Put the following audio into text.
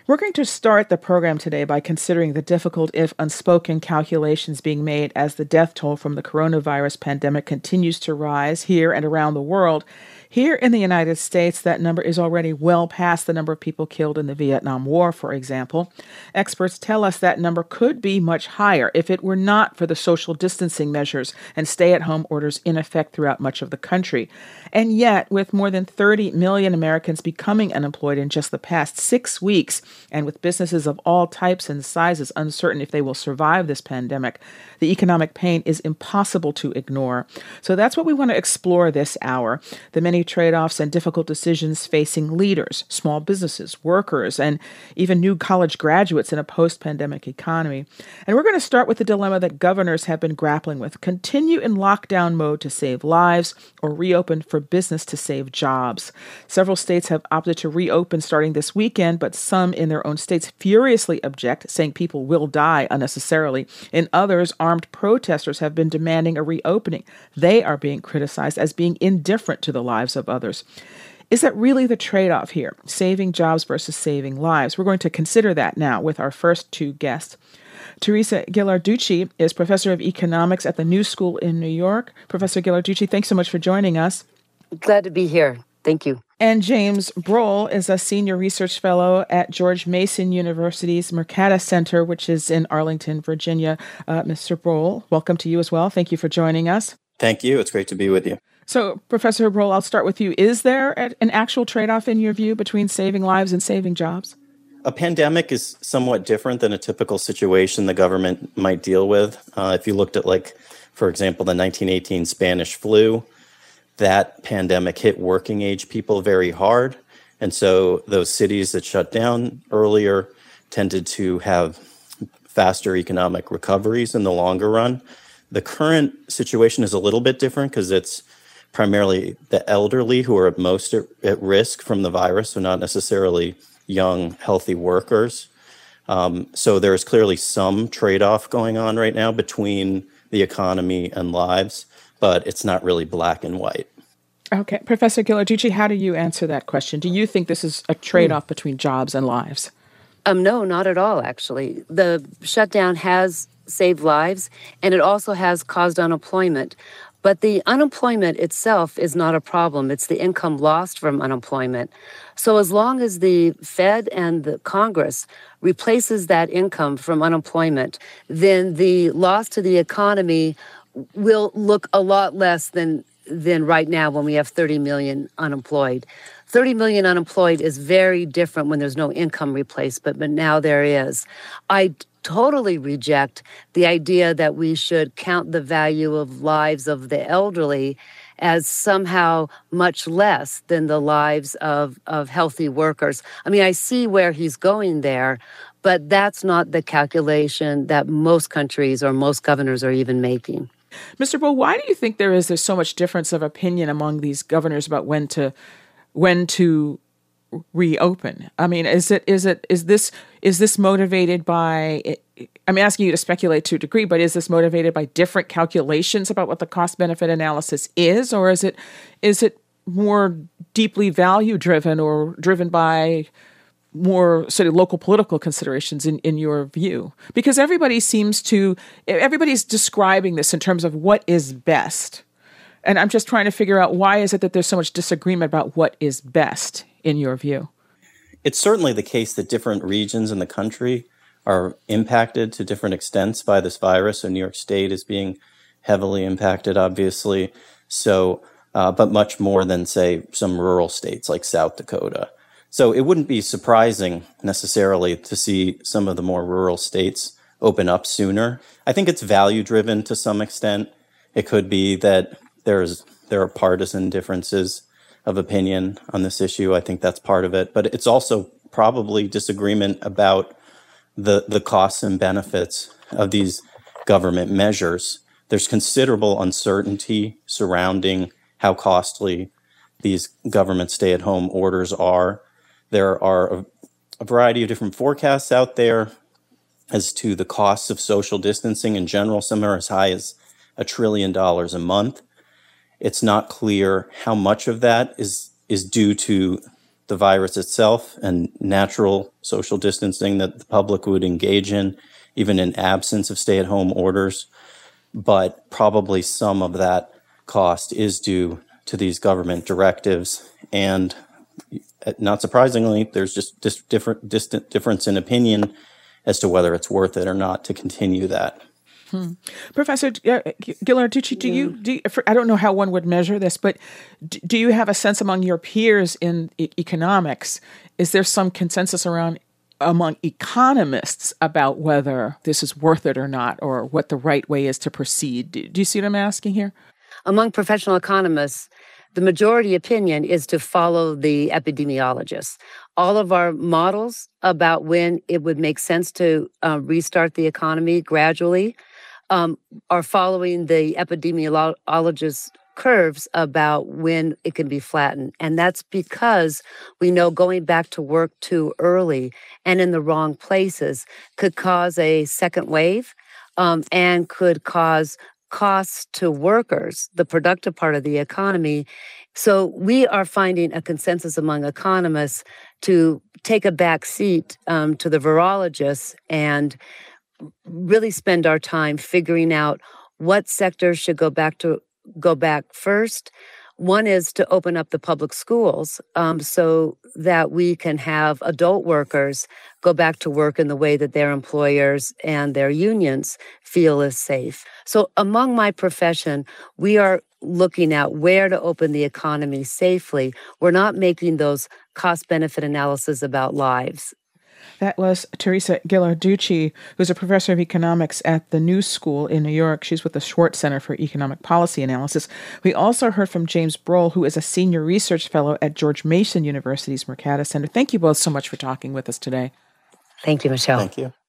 We're going to start the program today by considering the difficult, if unspoken, calculations being made as the death toll from the coronavirus pandemic continues to rise here and around the world. Here in the United States, that number is already well past the number of people killed in the Vietnam War, for example. Experts tell us that number could be much higher if it were not for the social distancing measures and stay-at-home orders in effect throughout much of the country. And yet, with more than 30 million Americans becoming unemployed in just the past 6 weeks, and with businesses of all types and sizes uncertain if they will survive this pandemic, the economic pain is impossible to ignore. So that's what we want to explore this hour: the many trade-offs and difficult decisions facing leaders, small businesses, workers, and even new college graduates in a post-pandemic economy. And we're going to start with the dilemma that governors have been grappling with: continue in lockdown mode to save lives or reopen for business to save jobs. Several states have opted to reopen starting this weekend, but some in their own states furiously object, saying people will die unnecessarily. In others, armed protesters have been demanding a reopening. They are being criticized as being indifferent to the lives of others. Is that really the trade-off here? Saving jobs versus saving lives? We're going to consider that now with our first two guests. Teresa Ghilarducci is professor of economics at the New School in New York. Professor Ghilarducci, thanks so much for joining us. Glad to be here. Thank you. And James Brohl is a senior research fellow at George Mason University's Mercatus Center, which is in Arlington, Virginia. Mr. Brohl, welcome to you as well. Thank you for joining us. Thank you. It's great to be with you. So, Professor Brohl, I'll start with you. Is there an actual trade-off in your view between saving lives and saving jobs? A pandemic is somewhat different than a typical situation the government might deal with. If you looked at, for example, the 1918 Spanish flu, that pandemic hit working age people very hard. And so those cities that shut down earlier tended to have faster economic recoveries in the longer run. The current situation is a little bit different because it's primarily the elderly who are most at risk from the virus, so not necessarily young, healthy workers. So there's clearly some trade-off going on right now between the economy and lives, but it's not really black and white. Okay. Professor Ghilarducci, how do you answer that question? Do you think this is a trade-off between jobs and lives? No, not at all, actually. The shutdown has saved lives, and it also has caused unemployment. But the unemployment itself is not a problem. It's the income lost from unemployment. So as long as the Fed and the Congress replaces that income from unemployment, then the loss to the economy will look a lot less than right now when we have 30 million unemployed. 30 million unemployed is very different when there's no income replacement, but now there is. I totally reject the idea that we should count the value of lives of the elderly as somehow much less than the lives of healthy workers. I mean, I see where he's going there, but that's not the calculation that most countries or most governors are even making. Mr. Brohl, why do you think there's so much difference of opinion among these governors about when to reopen? I mean, is this motivated by? I'm asking you to speculate to a degree, but is this motivated by different calculations about what the cost-benefit analysis is, or is it more deeply value-driven or driven by more sort of local political considerations in your view? Because everybody's describing this in terms of what is best. And I'm just trying to figure out, why is it that there's so much disagreement about what is best in your view? It's certainly the case that different regions in the country are impacted to different extents by this virus. So New York State is being heavily impacted, obviously. So, but much more than, say, some rural states like South Dakota. So it wouldn't be surprising necessarily to see some of the more rural states open up sooner. I think it's value driven to some extent. It could be that there are partisan differences of opinion on this issue. I think that's part of it. But it's also probably disagreement about the costs and benefits of these government measures. There's considerable uncertainty surrounding how costly these government stay-at-home orders are. There are a variety of different forecasts out there as to the costs of social distancing in general. Some are as high as $1 trillion a month. It's not clear how much of that is due to the virus itself and natural social distancing that the public would engage in, even in absence of stay-at-home orders. But probably some of that cost is due to these government directives. And not surprisingly, there's just distant difference in opinion as to whether it's worth it or not to continue that. Professor Ghilarducci, I don't know how one would measure this, but do you have a sense among your peers in economics? Is there some consensus among economists about whether this is worth it or not, or what the right way is to proceed? Do you see what I'm asking here? Among professional economists, the majority opinion is to follow the epidemiologists. All of our models about when it would make sense to restart the economy gradually are following the epidemiologists' curves about when it can be flattened. And that's because we know going back to work too early and in the wrong places could cause a second wave and could cause costs to workers, the productive part of the economy. So we are finding a consensus among economists to take a back seat to the virologists and really spend our time figuring out what sectors should go back first. One is to open up the public schools so that we can have adult workers go back to work in the way that their employers and their unions feel is safe. So among my profession, we are looking at where to open the economy safely. We're not making those cost-benefit analyses about lives. That was Teresa Ghilarducci, who's a professor of economics at the New School in New York. She's with the Schwartz Center for Economic Policy Analysis. We also heard from James Brohl, who is a senior research fellow at George Mason University's Mercatus Center. Thank you both so much for talking with us today. Thank you, Michelle. Thank you.